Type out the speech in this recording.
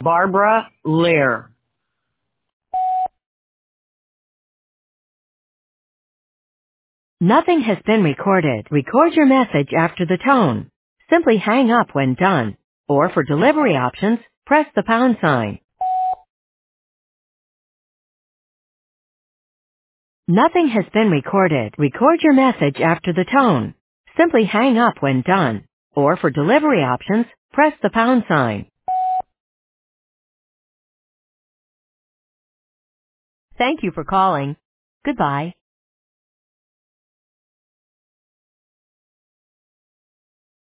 Barbara Lear. Nothing has been recorded. Record your message after the tone. Simply hang up when done. Or for delivery options, press the pound sign. Nothing has been recorded. Record your message after the tone. Simply hang up when done. Or for delivery options, press the pound sign. Thank you for calling. Goodbye.